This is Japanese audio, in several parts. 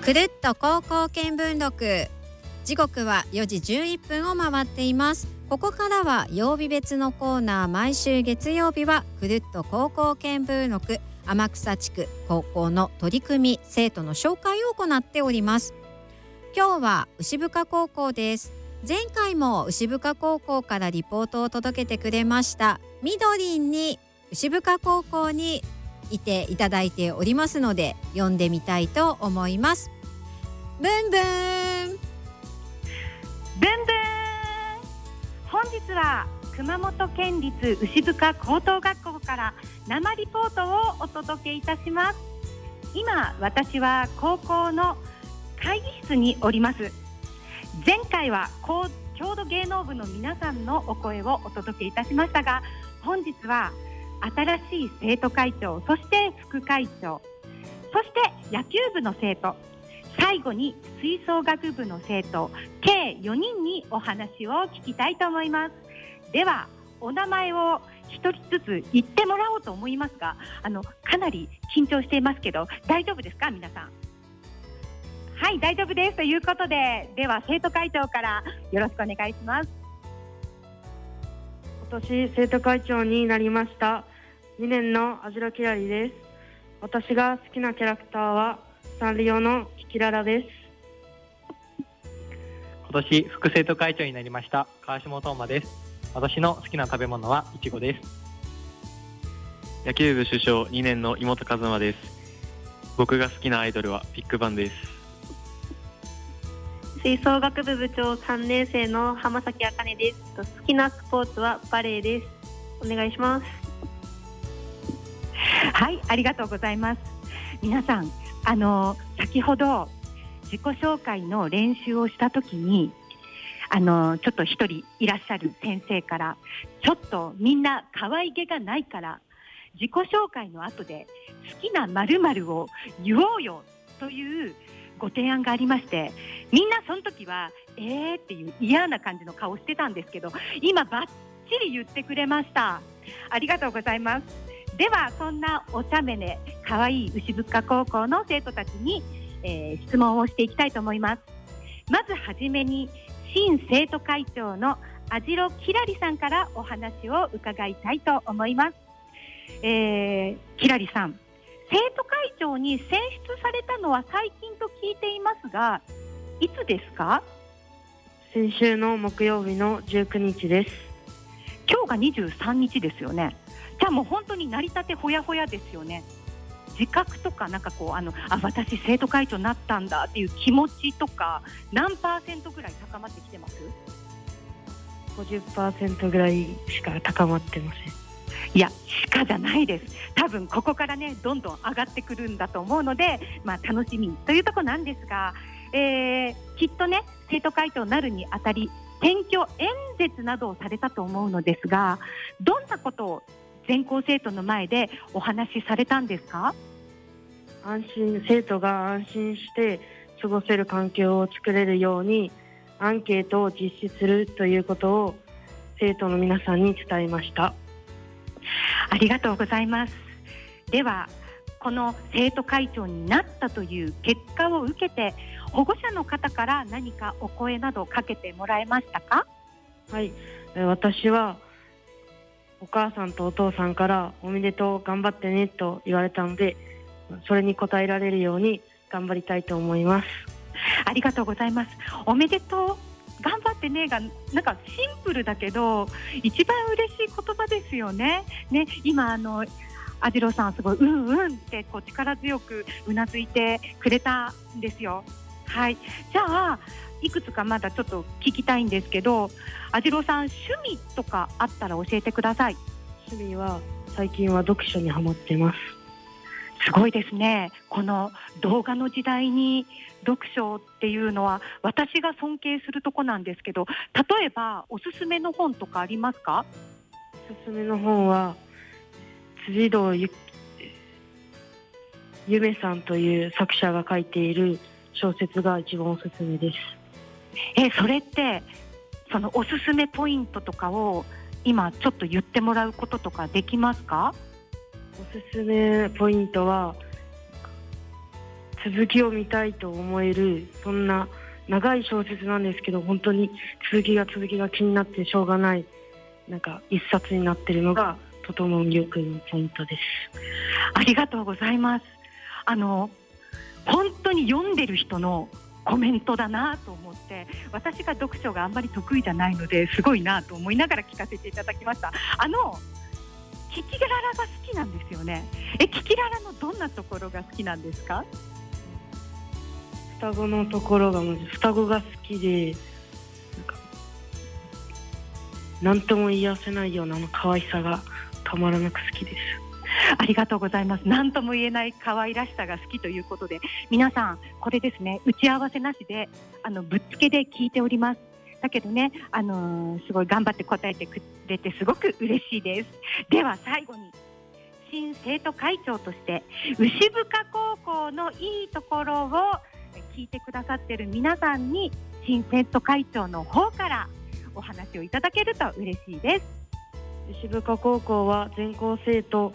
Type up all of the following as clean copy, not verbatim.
くるっと高校見聞録、時刻は4時11分を回っています。ここからは曜日別のコーナー、毎週月曜日はくるっと高校見聞録、天草地区高校の取り組み、生徒の紹介を行っております。今日は牛深高校です。前回も牛深高校からリポートを届けてくれましたみどりんに牛深高校にいていただいておりますので、読んでみたいと思います。ブンブンブンブン。 本日は熊本県立牛深高等学校から生リポートをお届けいたします。今私は高校の会議室におります。前回は郷土芸能部の皆さんのお声をお届けいたしましたが、本日は新しい生徒会長、そして副会長、そして野球部の生徒、最後に吹奏楽部の生徒、計4人にお話を聞きたいと思います。ではお名前を一人ずつ言ってもらおうと思いますが、かなり緊張していますけど大丈夫ですか皆さん。はい、大丈夫ですということで、では生徒会長からよろしくお願いします。 今年生徒会長になりました2年の網代きらりです。私が好きなキャラクターはサンリオのキキララです。 今年副生徒会長になりました川下斗真です。私の好きな食べ物はいちごです。 野球部主将2年の妹和馬です。僕が好きなアイドルはビッグバンです。 吹奏楽部部長3年生の浜崎あかねです。好きなスポーツはバレーです。お願いします。 はい、ありがとうございます。皆さん、先ほど自己紹介の練習をしたときにちょっと一人いらっしゃる先生から、ちょっとみんな可愛げがないから自己紹介の後で好きな〇〇を言おうよというご提案がありまして、みんなその時はっていう嫌な感じの顔してたんですけど、今バッチリ言ってくれました。ありがとうございます。ではそんなお茶目で可愛い牛深高校の生徒たちに、質問をしていきたいと思います。まずはじめに新生徒会長の網代きらりさんからお話を伺いたいと思います。きらりさん、生徒会長に選出されたのは最近と聞いていますが、いつですか？ 先週の木曜日の19日です。 今日が23日ですよね。じゃあもう本当に成り立てほやほやですよね。自覚とか私生徒会長になったんだっていう気持ちとか何%ぐらい高まってきてます？ 50% ぐらいしか高まってません。 いや、しかじゃないです。多分ここからねどんどん上がってくるんだと思うので、楽しみというところなんですが、きっとね生徒会長になるにあたり選挙演説などをされたと思うのですが、どんなことを全校生徒の前でお話しされたんですか？ 生徒が安心して過ごせる環境を作れるようにアンケートを実施するということを生徒の皆さんに伝えました。 ありがとうございます。ではこの生徒会長になったという結果を受けて、保護者の方から何かお声などかけてもらえましたか？ はい、私はお母さんとお父さんからおめでとう、頑張ってねと言われたので、それに応えられるように頑張りたいと思います。 ありがとうございます。おめでとう、頑張ってねがなんかシンプルだけど一番嬉しい言葉ですよね。今網代さんすごいうんうんって力強くうなずいてくれたんですよ。はい、じゃあいくつかまだちょっと聞きたいんですけど、網代さん趣味とかあったら教えてください。 趣味は最近は読書にハマってます。 すごいですね。この動画の時代に読書っていうのは私が尊敬するとこなんですけど、例えばおすすめの本とかありますか？ おすすめの本は辻堂ゆめさんという作者が書いている小説が一番おすすめです。 それってそのおすすめポイントとかを今ちょっと言ってもらうこととかできますか？ おすすめポイントは続きを見たいと思える、そんな長い小説なんですけど、本当に続きが気になってしょうがない、なんか一冊になっているのがとても魅力のポイントです。 ありがとうございます。本当に読んでる人のコメントだなと思って、私が読書があんまり得意じゃないのですごいなと思いながら聞かせていただきました。キキララが好きなんですよね。キキララのどんなところが好きなんですか？ 双子のところが、まず双子が好きで、なんとも言い合わせないような可愛さがたまらなく好きです。 ありがとうございます。なんとも言えない可愛らしさが好きということで、皆さんこれですね、打ち合わせなしでぶっつけで聞いております。だけどね、すごい頑張って答えてくれてすごく嬉しいです。では最後に、新生徒会長として牛深高校のいいところを聞いてくださっている皆さんに、新生徒会長の方からお話をいただけると嬉しいです。 牛深高校は全校生徒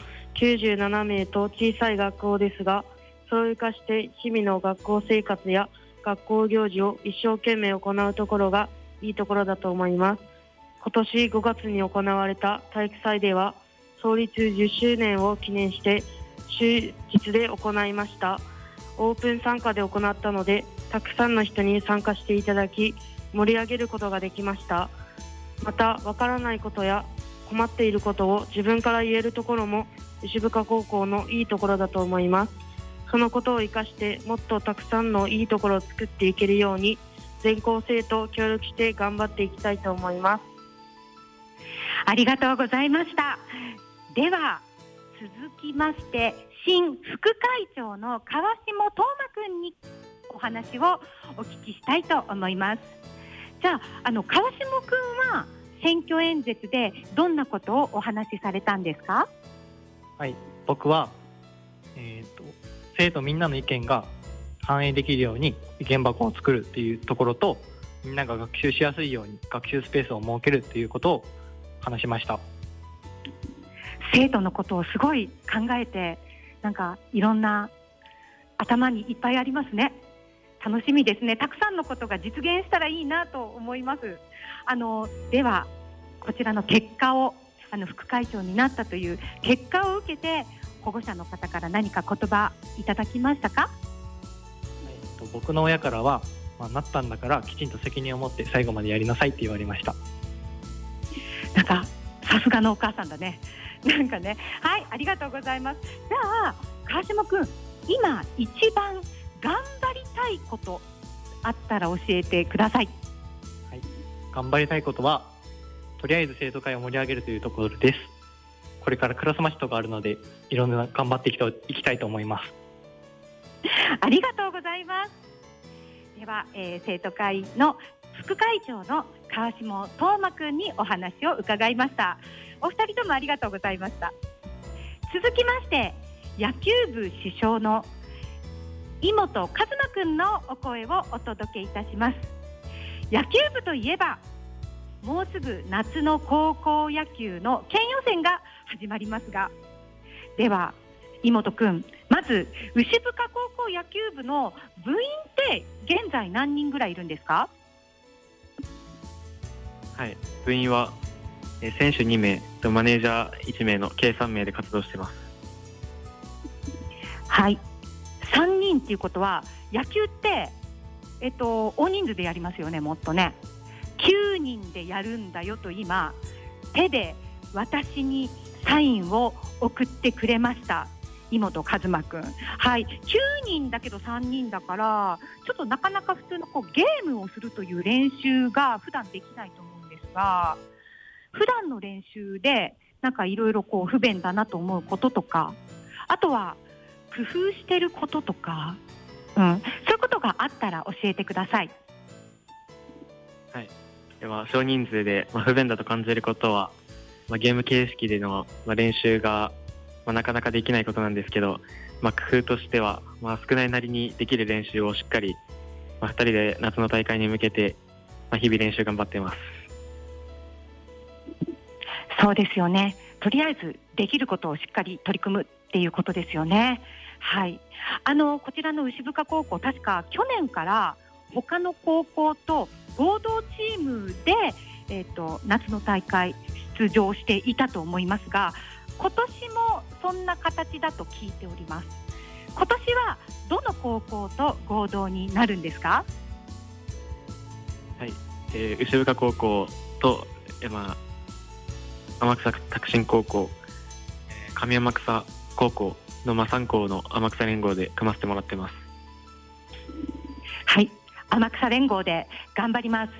97名と小さい学校ですが、それを生かして日々の学校生活や学校行事を一生懸命行うところがいいところだと思います。今年5月に行われた体育祭では、創立10周年を記念して終日で行いました。オープン参加で行ったので、たくさんの人に参加していただき、盛り上げることができました。また、わからないことや困っていることを自分から言えるところも牛深高校のいいところだと思います。そのことを生かしてもっとたくさんのいいところを作っていけるように、全校生徒協力して頑張っていきたいと思います。 ありがとうございました。では続きまして、新副会長の川下斗真くんにお話をお聞きしたいと思います。じゃあ、川下くんは選挙演説でどんなことをお話しされたんですか？ はい、僕は、生徒みんなの意見が反映できるように意見箱を作るっていうところと、みんなが学習しやすいように学習スペースを設けるっていうことを話しました。 生徒のことをすごい考えて、なんかいろんな頭にいっぱいありますね。楽しみですね。たくさんのことが実現したらいいなと思います。ではこちらの結果を、副会長になったという結果を受けて、保護者の方から何か言葉いただきましたか？ 僕の親からは、なったんだからきちんと責任を持って最後までやりなさいって言われました。 なんかさすがのお母さんだね。なんかね、はい、ありがとうございます。じゃあ川下くん、今一番頑張りたいことあったら教えてください。 はい、頑張りたいことは、とりあえず生徒会を盛り上げるというところです。これからクラスマッチとかあるので、いろんな頑張っていきたいと思います。 ありがとうございます。では、生徒会の副会長の川下斗真くんにお話を伺いました。お二人ともありがとうございました。続きまして、野球部主将の井本和真くんのお声をお届けいたします。野球部といえば、もうすぐ夏の高校野球の県予選が始まりますが、では井本くん、まず牛深高校野球部の部員って現在何人ぐらいいるんですか？ はい、部員は選手2名とマネージャー1名の計3名で活動しています。 はい、3人っていうことは、野球って大人数でやりますよね。もっとね、9人でやるんだよと今手で私にサインを送ってくれました井本和真くん。はい、9人だけど3人だから、ちょっとなかなか普通のゲームをするという練習が普段できないと思うんですが、普段の練習でなんかいろいろ不便だなと思うこととか、あとは工夫してることとか、そういうことがあったら教えてください。 はい、では少人数で、不便だと感じることは、ゲーム形式での、練習が、なかなかできないことなんですけど、工夫としては、少ないなりにできる練習をしっかり、2人で夏の大会に向けて、日々練習頑張っています。 そうですよね。とりあえずできることをしっかり取り組むっていうことですよね。 はい、こちらの牛深高校、確か去年から他の高校と合同チームで、夏の大会出場していたと思いますが、今年もそんな形だと聞いております。今年はどの高校と合同になるんですか？ はい、牛深高校と、天草拓新高校、上天草高校の3校の天草連合で組ませてもらってます。 はい、天草連合で頑張ります。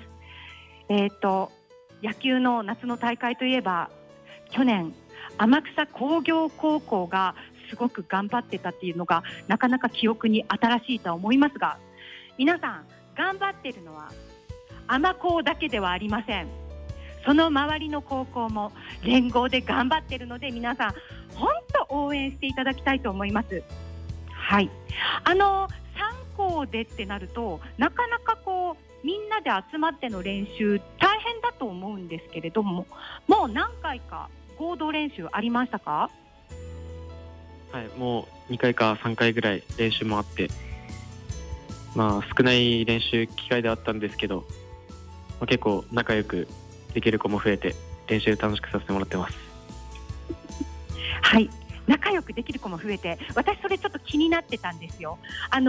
野球の夏の大会といえば、去年天草工業高校がすごく頑張ってたっていうのがなかなか記憶に新しいとは思いますが、皆さん頑張っているのは天高だけではありません。その周りの高校も連合で頑張っているので、皆さん本当応援していただきたいと思います。はい、3校でってなると、なかなかみんなで集まっての練習大変だと思うんですけれども、もう何回か合同練習ありましたか？ はい、もう2回か3回ぐらい練習もあって、少ない練習機会であったんですけど、結構仲良くできる子も増えて、練習楽しくさせてもらってます。 はい、仲良くできる子も増えて、私それちょっと気になってたんですよ。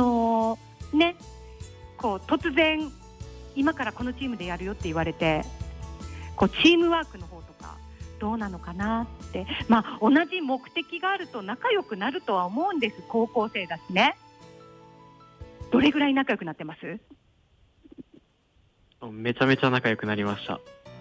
突然今からこのチームでやるよって言われて、チームワークの方とかどうなのかなって、同じ目的があると仲良くなるとは思うんです。高校生だしね。どれぐらい仲良くなってます？ めちゃめちゃ仲良くなりました。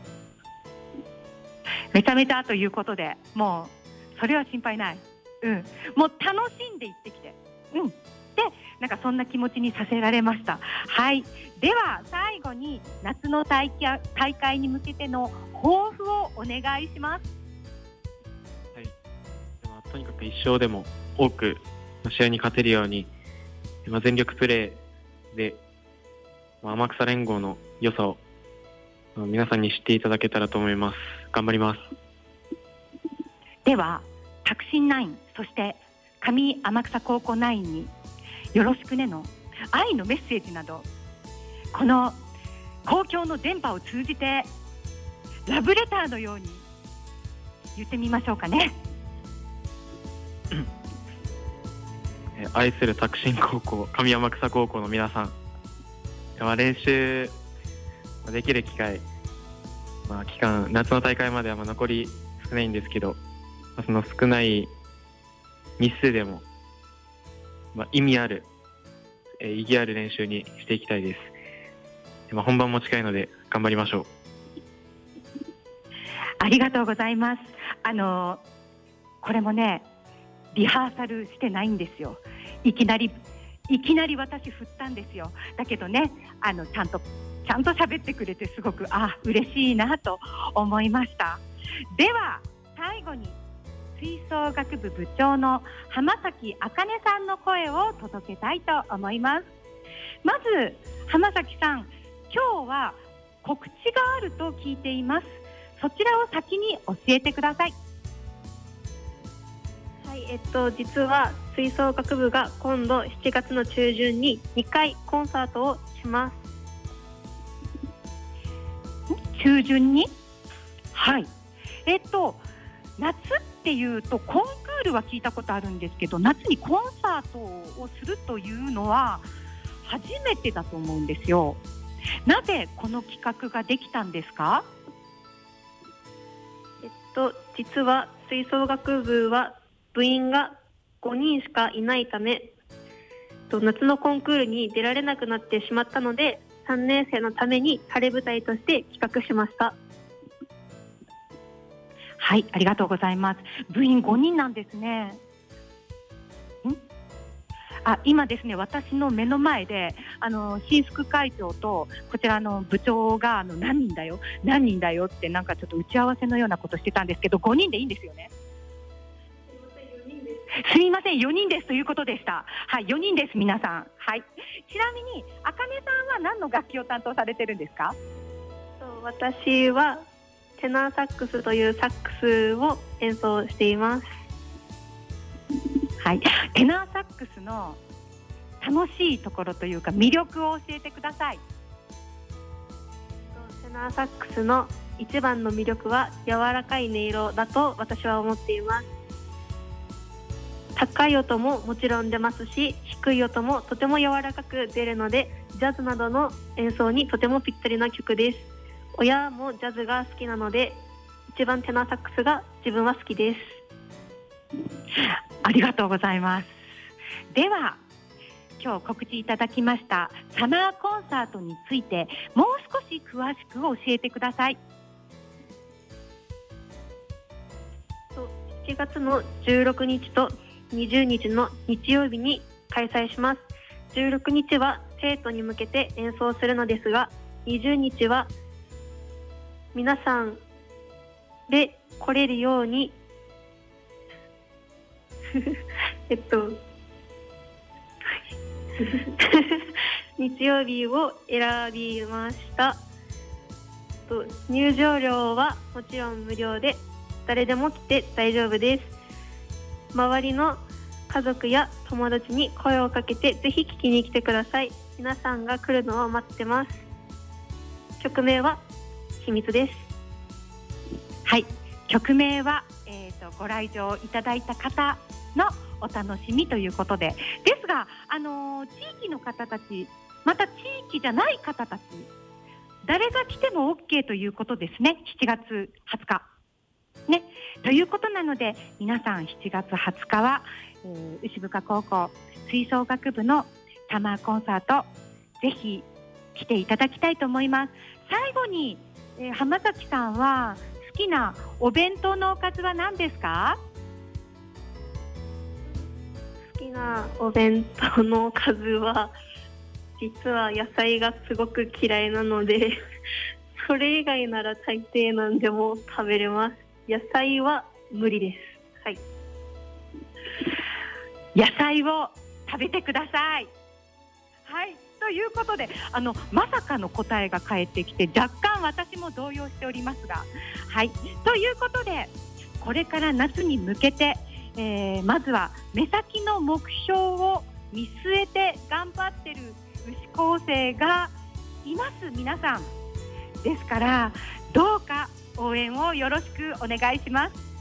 めちゃめちゃということで、もうそれは心配ない。もう楽しんでいってきて、で、なんかそんな気持ちにさせられました。はい、では最後に夏の大会に向けての抱負をお願いします。 はい、とにかく一勝でも多く試合に勝てるように、全力プレーで天草連合の良さを皆さんに知っていただけたらと思います。頑張ります。 では拓新ナイン、そして上天草高校ナインによろしくねの愛のメッセージなど、この公共の電波を通じてラブレターのように言ってみましょうかね。 愛する拓新高校、上天草高校の皆さん、練習できる機会、期間、夏の大会までは残り少ないんですけど、その少ない日数でも、意味ある、意義ある練習にしていきたいです。本番も近いので頑張りましょう。 ありがとうございます。これもね、リハーサルしてないんですよ。いきなり私振ったんですよ。だけどね、ちゃんと喋ってくれて、すごく嬉しいなと思いました。では最後に吹奏楽部部長の浜崎茜さんの声を届けたいと思います。まず浜崎さん、今日は告知があると聞いています。そちらを先に教えてください。 はい、実は吹奏楽部が今度7月の中旬に2回コンサートをします。 中旬に、はい、夏っていうとコンクールは聞いたことあるんですけど、夏にコンサートをするというのは初めてだと思うんですよ。なぜこの企画ができたんですか？ 実は吹奏楽部は部員が5人しかいないため、夏のコンクールに出られなくなってしまったので、3年生のために晴れ舞台として企画しました。 はい、ありがとうございます。部員5人なんですね。今ですね、私の目の前で新副会長とこちらの部長が何人だよってなんかちょっと打ち合わせのようなことしてたんですけど、5人でいいんですよね。すみません、4人ですということでした。はい、4人です皆さん。はい、ちなみに茜さんは何の楽器を担当されてるんですか？ 私はテナーサックスというサックスを演奏しています。 はい、テナーサックスの楽しいところというか魅力を教えてください。 テナーサックスの一番の魅力は柔らかい音色だと私は思っています。高い音ももちろん出ますし、低い音もとても柔らかく出るので、ジャズなどの演奏にとてもぴったりな曲です。親もジャズが好きなので、一番テナーサックスが自分は好きです。 ありがとうございます。では今日告知いただきましたサマーコンサートについてもう少し詳しく教えてください。 7月の16日と20日の日曜日に開催します。16日は生徒に向けて演奏するのですが、20日は皆さんで来れるように日曜日を選びました。入場料はもちろん無料で、誰でも来て大丈夫です。周りの家族や友達に声をかけてぜひ聴きに来てください。皆さんが来るのを待ってます。曲名は秘密です。 はい、曲名は、ご来場いただいた方のお楽しみということで、ですが、地域の方たち、また地域じゃない方たち、誰が来ても OK ということですね。7月20日ね、ということなので、皆さん7月20日は、牛深高校吹奏楽部のサマーコンサート、ぜひ来ていただきたいと思います。最後に、浜崎さんは好きなお弁当のおかずは何ですか？ 好きなお弁当のおかずは、実は野菜がすごく嫌いなのでそれ以外なら大抵何でも食べれます。野菜は無理です。はい、 野菜を食べてください。はい、ということで、まさかの答えが返ってきて、若干私も動揺しておりますが、はい、ということで、これから夏に向けて、まずは目先の目標を見据えて頑張ってる牛高生がいます。皆さんですから、どうか応援をよろしくお願いします。